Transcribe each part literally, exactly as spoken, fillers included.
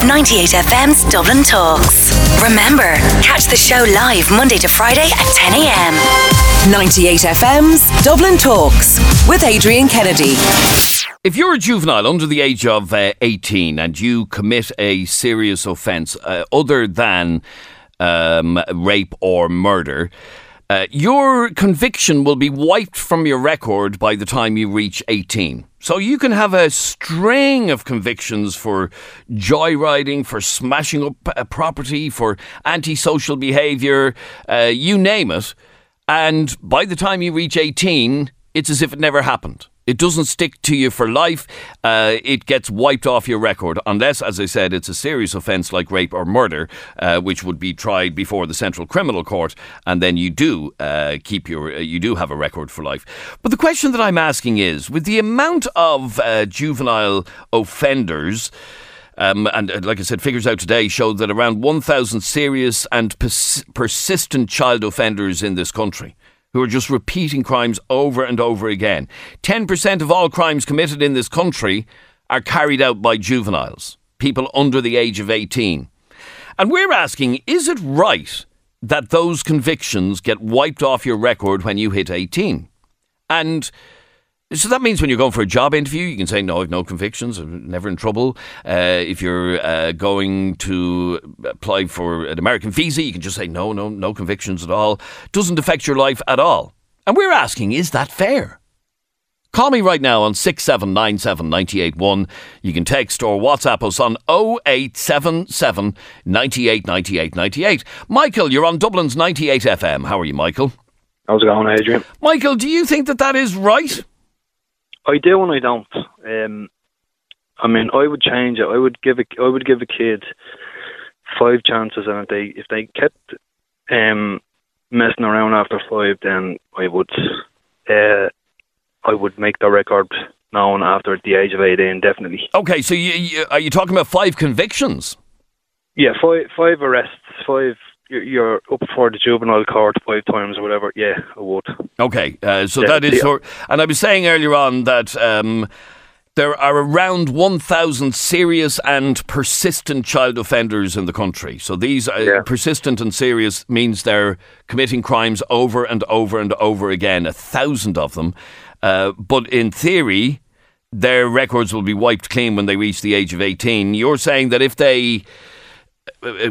ninety-eight F M's Dublin Talks. Remember, catch the show live Monday to Friday at ten a m. ninety-eight F M's Dublin Talks with Adrian Kennedy. If you're a juvenile under the age of uh, eighteen and you commit a serious offence uh, other than um, rape or murder, uh, your conviction will be wiped from your record by the time you reach eighteen. So you can have a string of convictions for joyriding, for smashing up a property, for antisocial behaviour, uh, you name it. And by the time you reach eighteen, it's as if it never happened. It doesn't stick to you for life. Uh, it gets wiped off your record unless, as I said, it's a serious offence like rape or murder, uh, which would be tried before the Central Criminal Court, and then you do uh, keep your uh, you do have a record for life. But the question that I'm asking is, with the amount of uh, juvenile offenders. Um, and uh, like I said, figures out today show that around one thousand serious and pers- persistent child offenders in this country who are just repeating crimes over and over again. ten percent of all crimes committed in this country are carried out by juveniles, people under the age of eighteen. And we're asking, is it right that those convictions get wiped off your record when you hit eighteen? And so that means when you're going for a job interview, you can say, no, I've no convictions, I'm never in trouble. Uh, if you're uh, going to apply for an American visa, you can just say, no, no, no convictions at all. Doesn't affect your life at all. And we're asking, is that fair? Call me right now on six seven nine seven nine eight one. You can text or WhatsApp us on oh eight seven seven, nine eight nine eight nine eight. Michael, you're on Dublin's ninety-eight F M. How are you, Michael? How's it going, Adrian? Michael, do you think that that is right? I do and I don't. Um, I mean, I would change it. I would give a, I would give a kid five chances, and if they if they kept um, messing around after five, then I would uh, I would make the record known after the age of eighteen, definitely. Okay, so you, you, are you talking about five convictions? Yeah, five five arrests, five. You're up for the juvenile court five times or whatever. Yeah, I would. Okay, uh, so yeah, that is... For, and I was saying earlier on that um, there are around one thousand serious and persistent child offenders in the country. So these are yeah. persistent and serious means they're committing crimes over and over and over again, a thousand of them. Uh, but in theory, their records will be wiped clean when they reach the age of eighteen. You're saying that if they... Uh,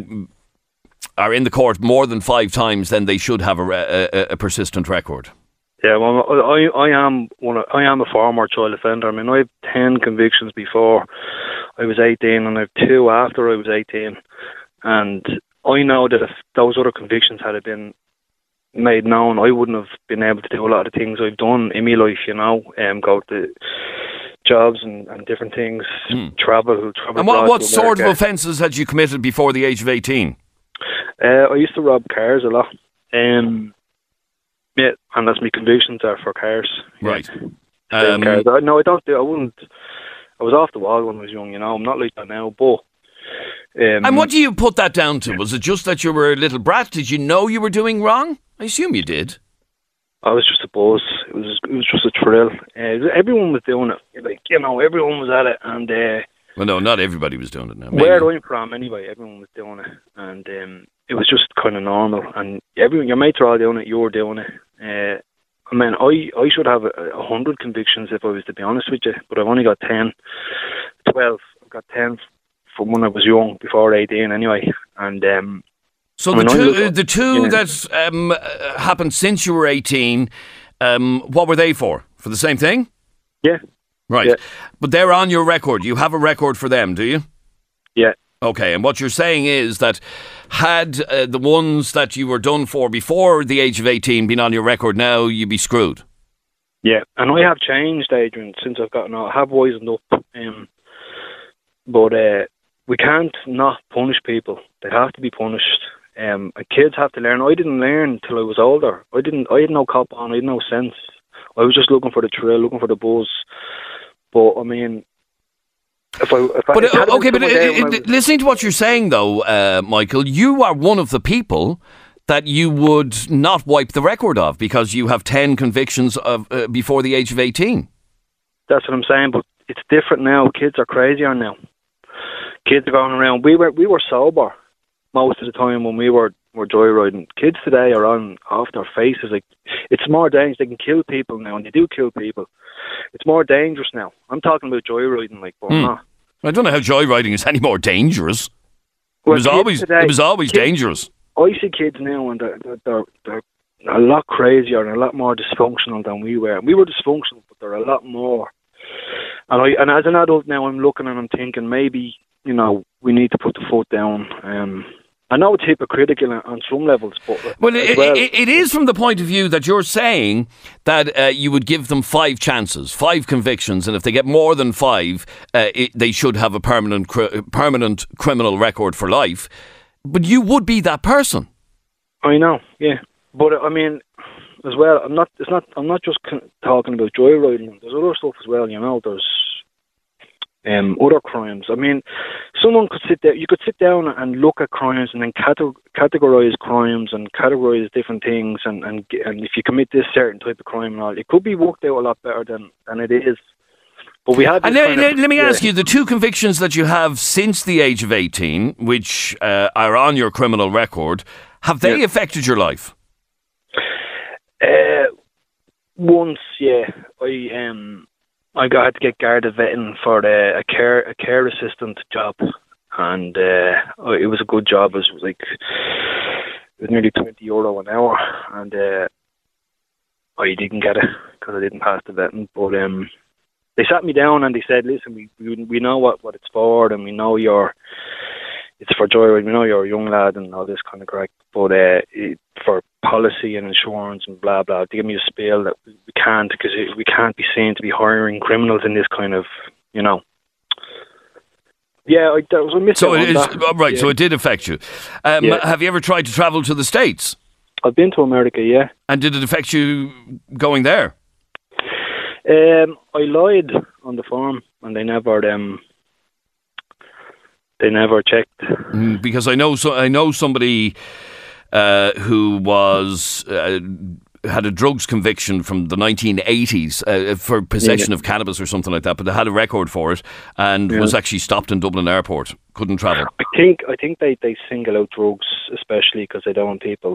are in the court more than five times, then they should have a, a, a persistent record. Yeah, well, I I am one. Of, I am a former child offender. I mean, I have ten convictions before I was eighteen, and I have two after I was eighteen. And I know that if those other convictions had been made known, I wouldn't have been able to do a lot of the things I've done in my life. You know, um, go to jobs and, and different things, mm. travel, travel. And what what sort of offences had you committed before the age of eighteen? Uh, I used to rob cars a lot. Um, yeah, and that's my convictions are for cars. Right. Yeah. Um, cars. I, no, I don't do. I wouldn't. I was off the wall when I was young. You know, I'm not like that now. But um, and what do you put that down to? Was it just that you were a little brat? Did you know you were doing wrong? I assume you did. I was just a buzz. It was. It was just a thrill. Uh, everyone was doing it. Like you know, everyone was at it, and. Uh, well, no, not everybody was doing it now. Maybe. Where I'm from, anyway, everyone was doing it, and um, it was just kind of normal. And everyone, your mates are all doing it. You're doing it. Uh, I mean, I, I should have a, a hundred convictions if I was to be honest with you, but I've only got ten, twelve. I've got ten from when I was young, before eighteen, anyway. And um, so the two, uh, the two yeah. that um, uh, happened since you were eighteen, um, what were they for? For the same thing? Yeah. Right. Yeah. But they're on your record. You have a record for them, do you? Yeah. Okay, and what you're saying is that had uh, the ones that you were done for before the age of eighteen been on your record now, you'd be screwed. Yeah, and I have changed, Adrian, since I've gotten out. I have wisened up. Um, but uh, we can't not punish people. They have to be punished. Um, and kids have to learn. I didn't learn till I was older. I didn't. I had no cop on. I had no sense. I was just looking for the thrill, looking for the buzz. But I mean, if I, if but I, uh, okay, but uh, uh, was... listening to what you're saying, though, uh, Michael, you are one of the people that you would not wipe the record of because you have ten convictions of uh, before the age of eighteen. That's what I'm saying. But it's different now. Kids are crazier now. kids are going around. We were we were sober most of the time when we were, were joyriding. Kids today are on off their faces. Like, it's more dangerous. They can kill people now, and they do kill people. It's more dangerous now. I'm talking about joyriding, like, but hmm. I'm not. I don't know how joyriding is any more dangerous. Well, it was always today, it was always kids, dangerous. I see kids now, and they're, they're they're a lot crazier and a lot more dysfunctional than we were. We were dysfunctional, but they're a lot more. And I and as an adult now, I'm looking and I'm thinking maybe, you know, we need to put the foot down. Um, I know it's hypocritical on some levels, but well, it, well it, it is from the point of view that you're saying that uh, you would give them five chances, five convictions, and if they get more than five, uh, it, they should have a permanent cr- permanent criminal record for life. But you would be that person. I know, yeah, but I mean, as well, I'm not. It's not. I'm not just talking about joyriding. There's other stuff as well. You know, there's. Um, other crimes. I mean, someone could sit there. You could sit down and look at crimes, and then cate- categorize crimes and categorize different things. And, and and if you commit this certain type of crime and all, it could be worked out a lot better than, than it is. But we have. And let, of, let me yeah. ask you: the two convictions that you have since the age of eighteen, which uh, are on your criminal record, have they yeah. affected your life? Uh, once, yeah, I um. I got had to get guarded vetting for the, a care a care assistant job, and uh, it was a good job. It was like it was nearly twenty euro an hour, and uh, I didn't get it because I didn't pass the vetting. But um, they sat me down and they said, "Listen, we we, we know what, what it's for, and we know you're it's for joyride. We know you're a young lad and all this kind of crap. But uh, it, for policy and insurance and blah blah, they give me a spiel that we can't because we can't be seen to be hiring criminals in this kind of, you know." Yeah, I, that was a mistake. So it is that. right. Yeah. So it did affect you. Um, yeah. Have you ever tried to travel to the States? I've been to America, yeah. And did it affect you going there? Um, I lied on the form, and they never um, they never checked. Mm, because I know so I know somebody uh, who was. Uh, had a drugs conviction from the nineteen eighties uh, for possession yeah. of cannabis or something like that, but they had a record for it and yeah. was actually stopped in Dublin Airport. Couldn't travel. I think I think they, they single out drugs, especially because they don't want people,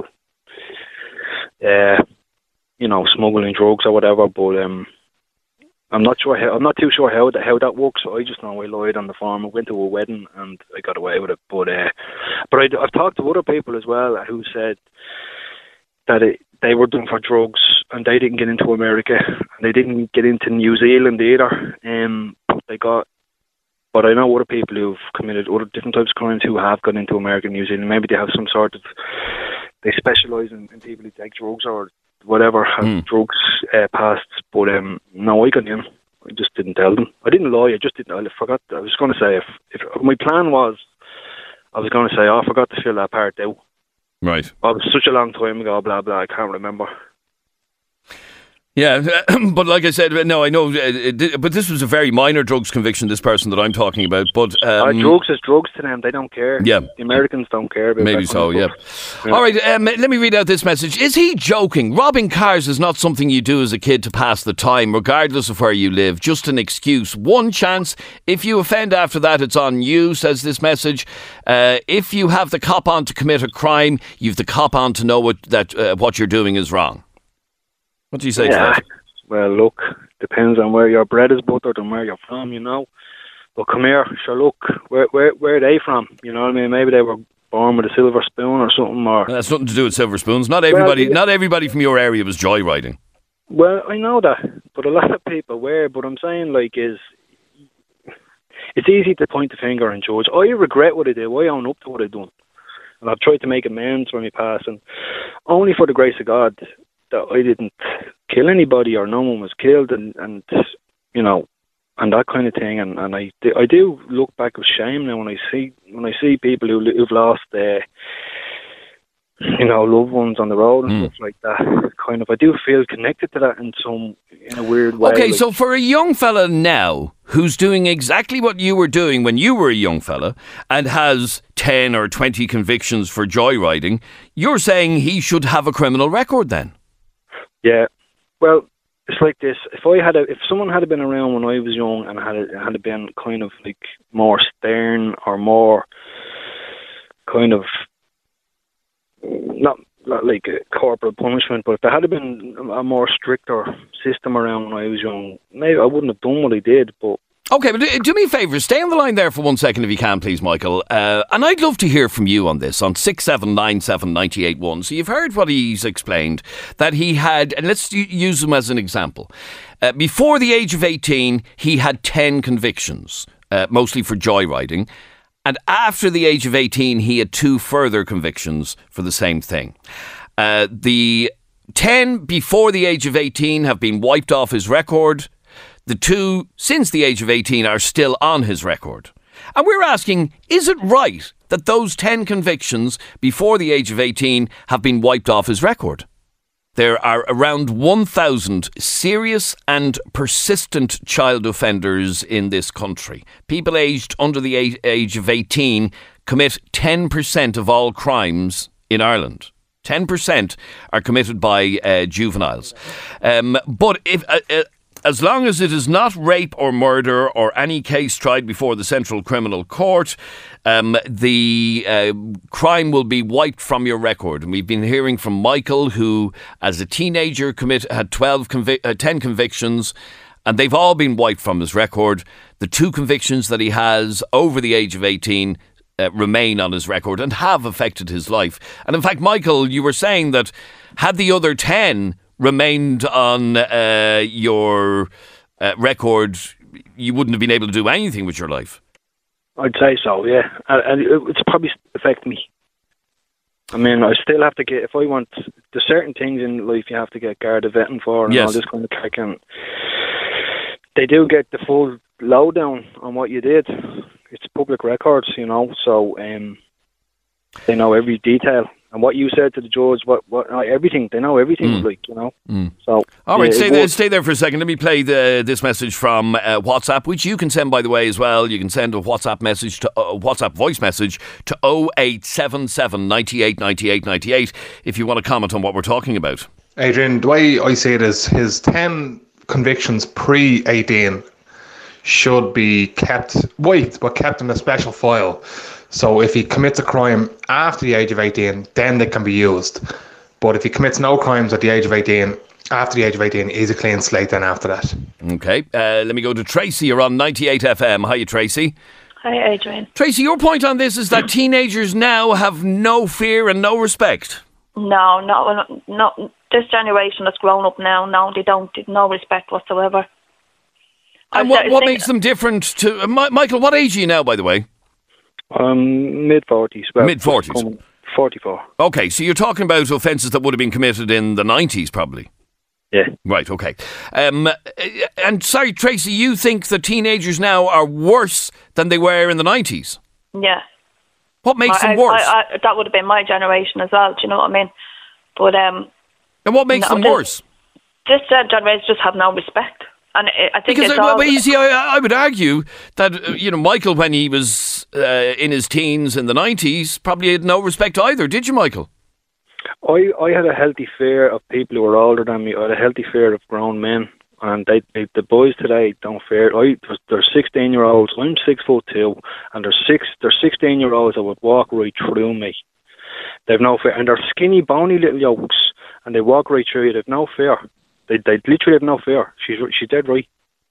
uh, you know, smuggling drugs or whatever. But um, I'm not sure how. I'm not too sure how that how that works. I just know I lied on the form. I went to a wedding and I got away with it. But uh, but I, I've talked to other people as well who said that it. They were done for drugs and they didn't get into America and they didn't get into New Zealand either. Um, but they got, but I know other people who've committed other different types of crimes who have gone into America and New Zealand. Maybe they have some sort of, they specialise in, in people who take drugs or whatever, have mm. drugs uh, past. But um, no, I got in. I just didn't tell them. I didn't lie. I just didn't. I forgot. I was going to say if, if my plan was, I was going to say, oh, I forgot to fill that part out. Right. Oh, it was such a long time ago, blah, blah, I can't remember. Yeah, but like I said, no, I know, but this was a very minor drugs conviction, this person that I'm talking about. But um, uh, drugs is drugs to them, they don't care. Yeah. The Americans don't care about Maybe that so, yeah. yeah. All right, um, let me read out this message. Is he joking? Robbing cars is not something you do as a kid to pass the time, regardless of where you live. Just an excuse. One chance. If you offend after that, it's on you, says this message. Uh, if you have the cop on to commit a crime, you've the cop on to know what, that uh, what you're doing is wrong. What do you say yeah. to that? Well, look, depends on where your bread is buttered and where you're from, you know. But come here, sure, look, where where where are they from? You know what I mean? Maybe they were born with a silver spoon or something. Or that's nothing to do with silver spoons. Not everybody, well, not everybody from your area was joyriding. Well, I know that, but a lot of people were. But I'm saying, like, is it's easy to point the finger and judge. I regret what I did. I own up to what I done, and I've tried to make amends for my past, and only for the grace of God that I didn't kill anybody or no one was killed, and, and you know, and that kind of thing. And, and I, I do look back with shame now when I see when I see people who, who've lost their, you know, loved ones on the road and mm. stuff like that. Kind of, I do feel connected to that in some in a weird way. Okay, like, so for a young fella now who's doing exactly what you were doing when you were a young fella and has ten or twenty convictions for joyriding, you're saying he should have a criminal record then? Yeah, well, it's like this. If I had a, if someone had been around when I was young and had a, had been kind of like more stern or more kind of not not like a corporal punishment, but if there had been a more stricter system around when I was young, maybe I wouldn't have done what I did. But okay, but do me a favour, stay on the line there for one second if you can, please, Michael. Uh, and I'd love to hear from you on this, on six seven nine seven nine eight one. So you've heard what he's explained, that he had, and let's use him as an example. Uh, before the age of eighteen, he had ten convictions, uh, mostly for joyriding. And after the age of eighteen, he had two further convictions for the same thing. Uh, the ten before the age of eighteen have been wiped off his record. The two since the age of eighteen are still on his record. And we're asking, is it right that those ten convictions before the age of eighteen have been wiped off his record? There are around one thousand serious and persistent child offenders in this country. People aged under the age of eighteen commit ten percent of all crimes in Ireland. ten percent are committed by uh, juveniles. Um, but if... Uh, uh, As long as it is not rape or murder or any case tried before the Central Criminal Court, um, the uh, crime will be wiped from your record. And we've been hearing from Michael, who, as a teenager, commit, had twelve convi- uh, ten convictions, and they've all been wiped from his record. The two convictions that he has over the age of eighteen uh, remain on his record and have affected his life. And in fact, Michael, you were saying that had the other ten remained on uh, your uh, record, you wouldn't have been able to do anything with your life. I'd say so, yeah. And it's probably affect me. I mean, I still have to get, if I want, there's certain things in life you have to get Garda vetting for and yes. all this kind of crack, and they do get the full lowdown on what you did. It's public records, you know, so um, they know every detail. And what you said to the judge, what, what, uh, everything, they know everything, mm. like, you know. Mm. So, all right, yeah, stay, there, stay there for a second. Let me play the, this message from uh, WhatsApp, which you can send, by the way, as well. You can send a WhatsApp message to uh, WhatsApp voice message to oh eight seven seven, nine eight, nine eight, nine eight if you want to comment on what we're talking about. Adrian, the way I see it is his ten convictions pre eighteen should be kept wiped, but kept in a special file. So if he commits a crime after the age of eighteen, then they can be used. But if he commits no crimes at the age of eighteen, after the age of eighteen, he's a clean slate then after that. Okay, uh, let me go to Tracy. You're on ninety-eight F M. Hiya, Tracy. Hi, Adrian. Tracy, your point on this is that teenagers now have no fear and no respect. No, no, no. This generation that's grown up now, no, they don't, they no respect whatsoever. And what, what makes them different to... Uh, Michael, what age are you now, by the way? Um, mid-forties. Well, mid-forties? forty-four. Okay, so you're talking about offences that would have been committed in the nineties, probably? Yeah. Right, okay. Um, and sorry, Tracy, you think the teenagers now are worse than they were in the nineties? Yeah. What makes I, them worse? I, I, that would have been my generation as well, do you know what I mean? But um, and what makes no, them this, worse? This uh, generation just have no respect. And I think because it's I, all... well, you see, I, I would argue that uh, you know Michael, when he was uh, in his teens in the nineties, probably had no respect either. Did you, Michael? I, I had a healthy fear of people who were older than me. I had a healthy fear of grown men, and they, they the boys today don't fear. I they're sixteen year olds. I'm six foot two, and they're six. They're sixteen year olds that would walk right through me. They've no fear, and they're skinny, bony little yokes, and they walk right through you. They've no fear. They they literally have no fear. She's she's dead right.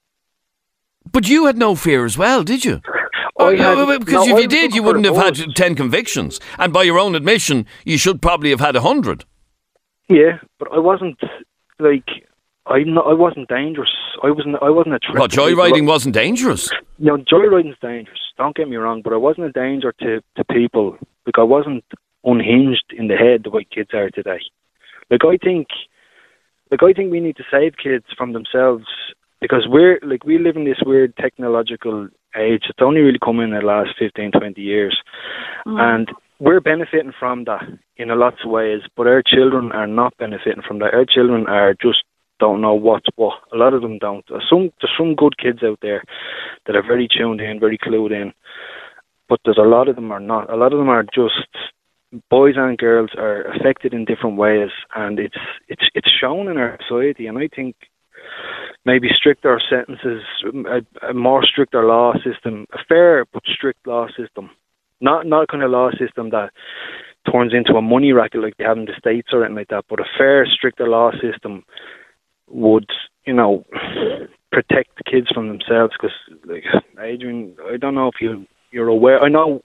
But you had no fear as well, did you? Oh, had, because no, if you did, you wouldn't have had ten convictions. And by your own admission, you should probably have had a hundred. Yeah, but I wasn't like I I wasn't dangerous. I wasn't I wasn't a threat. What, joyriding wasn't dangerous? No, joyriding's dangerous. Don't get me wrong, but I wasn't a danger to, to people. Like I wasn't unhinged in the head the way kids are today. Like I think. Like, I think we need to save kids from themselves because we're, like, we live in this weird technological age. It's only really come in the last fifteen, twenty years. Mm. And we're benefiting from that in a lots of ways, but our children are not benefiting from that. Our children are just don't know what's what. A lot of them don't. There's some, there's some good kids out there that are very tuned in, very clued in, but there's a lot of them are not. A lot of them are just... Boys and girls are affected in different ways, and it's it's it's shown in our society. And I think maybe stricter sentences, a, a more stricter law system, a fair but strict law system. Not not kind of law system that turns into a money racket like they have in the States or anything like that, but a fair, stricter law system would, you know, protect the kids from themselves. Because, like, Adrian, I don't know if you, you're aware, I know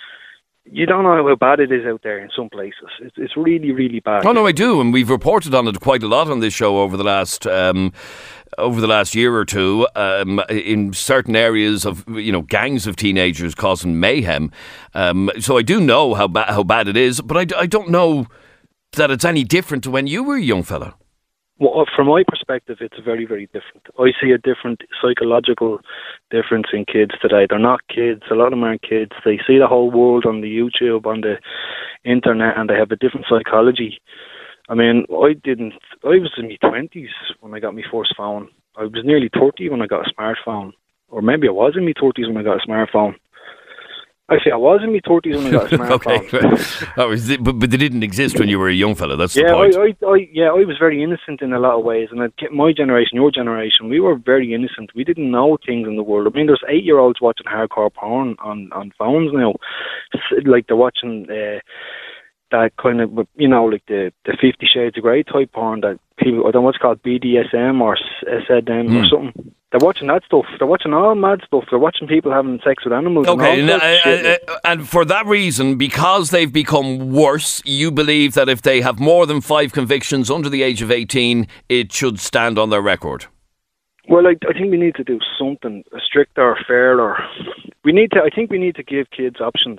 you don't know how bad it is out there in some places. It's, it's really, really bad. Oh no, I do, and we've reported on it quite a lot on this show over the last um, over the last year or two. Um, in certain areas of, you know, gangs of teenagers causing mayhem. Um, so I do know how bad how bad it is, but I, I don't know that it's any different to when you were a young fella. Well, from my perspective, it's very, very different. I see a different psychological difference in kids today. They're not kids. A lot of them aren't kids. They see the whole world on the YouTube, on the internet, and they have a different psychology. I mean, I didn't... I was in my twenties when I got my first phone. I was nearly thirty when I got a smartphone. Or maybe I was in my thirties when I got a smartphone. Actually, I was in my thirties when I got a smartphone. Okay. Oh, it, but, but they didn't exist when you were a young fella, that's yeah, the point. I, I, I, yeah, I was very innocent in a lot of ways. And I, my generation, your generation, we were very innocent. We didn't know things in the world. I mean, there's eight-year-olds watching hardcore porn on, on phones now. Like, they're watching... Uh, that kind of, you know, like the, the Fifty Shades of Grey type porn that people, I don't know what's called B D S M or S M mm. or something. They're watching that stuff. They're watching all mad stuff. They're watching people having sex with animals. Okay, and, and, uh, uh, and for that reason, because they've become worse, you believe that if they have more than five convictions under the age of eighteen, it should stand on their record? Well, I, I think we need to do something stricter, fairer. We need to. I think we need to give kids options.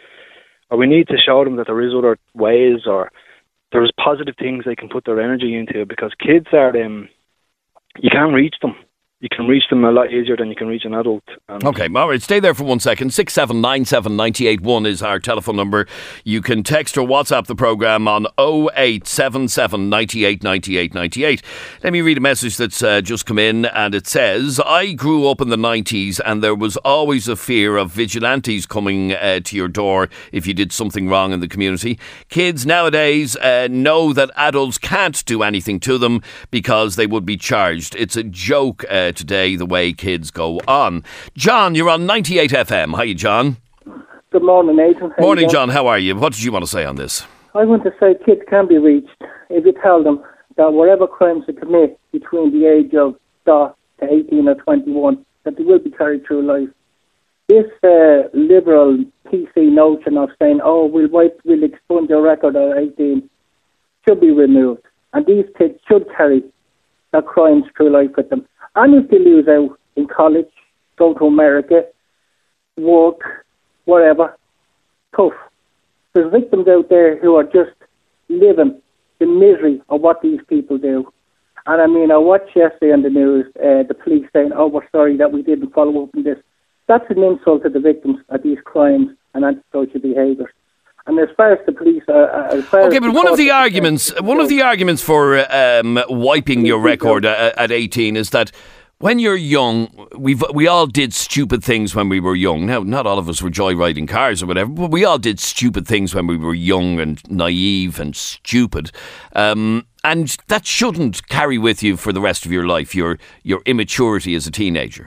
Or we need to show them that there is other ways, or there's positive things they can put their energy into, because kids are, um, you can't reach them. You can reach them a lot easier than you can reach an adult. And okay, all right, stay there for one second. six seven nine seven nine eight one is our telephone number. You can text or WhatsApp the programme on oh eight seven seven, nine eight, nine eight, nine eight. Let me read a message that's uh, just come in, and it says, I grew up in the nineties and there was always a fear of vigilantes coming uh, to your door if you did something wrong in the community. Kids nowadays uh, know that adults can't do anything to them because they would be charged. It's a joke uh, today, the way kids go on. John, you're on ninety-eight F M. Hi, John. Good morning, Nathan. How Morning, John. How are you? What did you want to say on this? I want to say kids can be reached if you tell them that whatever crimes they commit between the age of dot to eighteen or twenty-one, that they will be carried through life. This uh, liberal P C notion of saying, oh, we'll wipe, we'll expunge your record at eighteen, should be removed. And these kids should carry their crimes through life with them. And if they lose out in college, go to America, work, whatever, tough. There's victims out there who are just living the misery of what these people do. And I mean, I watched yesterday on the news, uh, the police saying, oh, we're sorry that we didn't follow up on this. That's an insult to the victims of these crimes and antisocial behaviours. And as far as the police are... As far okay, as but one of the arguments one of the arguments for um, wiping your record at, at eighteen is that when you're young, we've we all did stupid things when we were young. Now, not all of us were joyriding cars or whatever, but we all did stupid things when we were young and naive and stupid. Um, and that shouldn't carry with you for the rest of your life, your your immaturity as a teenager.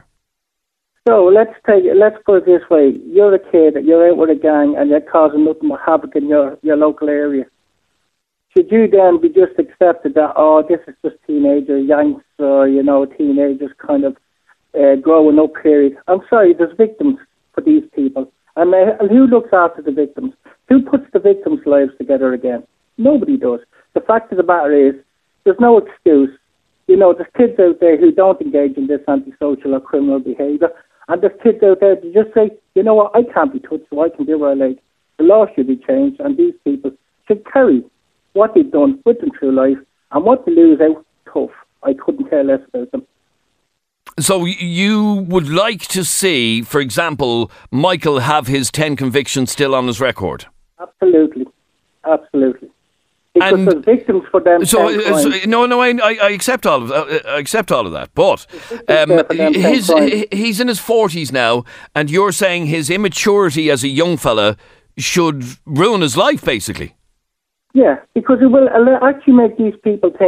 So let's take it, let's put it this way. You're a kid, you're out with a gang and you're causing nothing but havoc in your, your local area. Should you then be just accepted that, oh, this is just teenager yanks or, you know, teenagers kind of uh, growing up period? I'm sorry, there's victims for these people. And uh, who looks after the victims? Who puts the victims' lives together again? Nobody does. The fact of the matter is, there's no excuse. You know, there's kids out there who don't engage in this antisocial or criminal behaviour. And there's kids out there to just say, you know what, I can't be touched, so I can do what I like. The law should be changed, and these people should carry what they've done with them through life, and what they lose out, tough. I couldn't care less about them. So you would like to see, for example, Michael have his ten convictions still on his record? Absolutely. Absolutely. Because and there's victims for them. So, uh, so no, no, I, I accept all of uh, I accept all of that. But um, his he's in his forties now, and you're saying his immaturity as a young fella should ruin his life, basically. Yeah, because it will actually make these people think,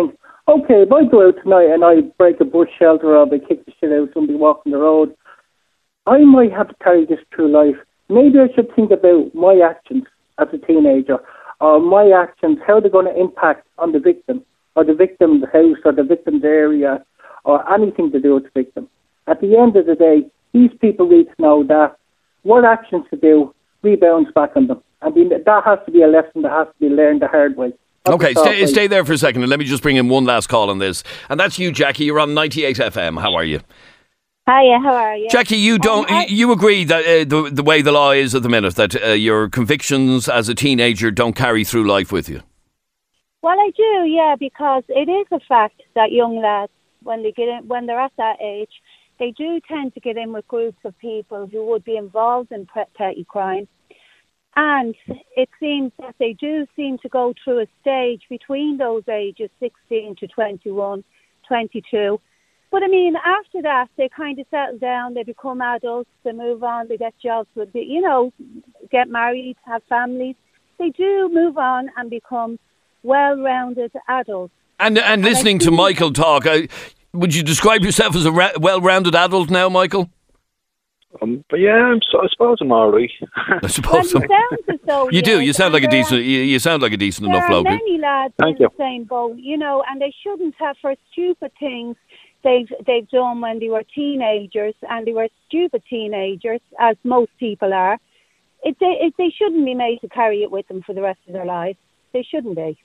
Okay, if I go out tonight and I break a bush shelter or I kick the shit out of somebody walking the road, I might have to carry this through life. Maybe I should think about my actions as a teenager, or my actions, how they're going to impact on the victim, or the victim's house, or the victim's area, or anything to do with the victim. At the end of the day, these people need to know that what actions to do rebounds back on them. I mean, that has to be a lesson that has to be learned the hard way. That's okay, stay, stay there for a second and let me just bring in one last call on this. And that's you, Jackie. You're on ninety-eight F M. How are you? Hiya, how are you? Jackie, you don't. Um, I, you agree that uh, the the way the law is at the minute, that uh, your convictions as a teenager don't carry through life with you? Well, I do, yeah, because it is a fact that young lads, when they get in, when they're at that age, they do tend to get in with groups of people who would be involved in petty crime. And it seems that they do seem to go through a stage between those ages, sixteen to twenty-one, twenty-two. But I mean, after that, they kind of settle down, they become adults, they move on, they get jobs, with the, you know, get married, have families. They do move on and become well-rounded adults. And and, and listening to Michael talk, uh, would you describe yourself as a ra- well-rounded adult now, Michael? Um, but yeah, I'm so, I suppose I'm all right. I suppose well, so. You sound as though you do. You sound like a decent. You, you sound like a decent enough bloke. There are many lads Thank in you. the same boat, you know, and they shouldn't have for stupid things they've they've done when they were teenagers, and they were stupid teenagers, as most people are. It, they it, they shouldn't be made to carry it with them for the rest of their lives. They shouldn't be.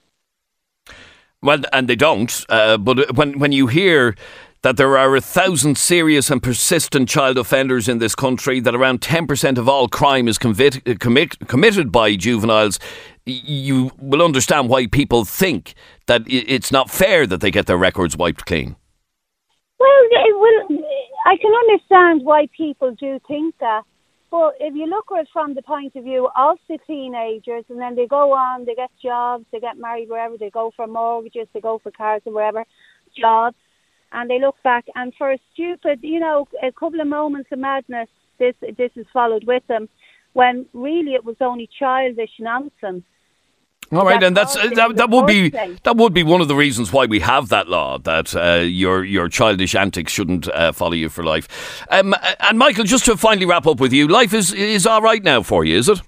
Well, and they don't. Uh, but when when you hear that there are a thousand serious and persistent child offenders in this country, that around ten percent of all crime is convit, commit, committed by juveniles, you will understand why people think that it's not fair that they get their records wiped clean. Well, it will, I can understand why people do think that. But if you look at it from the point of view of the teenagers, and then they go on, they get jobs, they get married wherever, they go for mortgages, they go for cars or wherever, jobs, and they look back, and for a stupid, you know, a couple of moments of madness, this this is followed with them, when really it was only childish nonsense. All right, and that's uh, that, that would be that would be one of the reasons why we have that law, that uh, your your childish antics shouldn't uh, follow you for life. Um, and Michael, just to finally wrap up with you, life is is all right now for you, is it?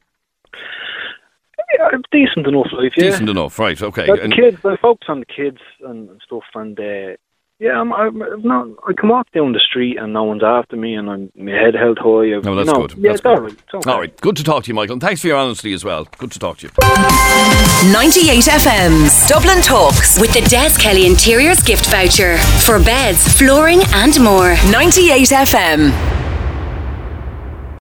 Yeah, decent enough life. Yeah. Decent enough, right? Okay. The kids, I focus on the kids and stuff, and uh, yeah, I'm, I'm not. I can walk down the street and no one's after me, and I'm my head held high. I've, no, that's no, good. Yeah, that's it's good. all right. It's okay. All right, good to talk to you, Michael. And thanks for your honesty as well. Good to talk to you. ninety-eight F M's Dublin Talks with the Des Kelly Interiors gift voucher for beds, flooring, and more. ninety-eight F M.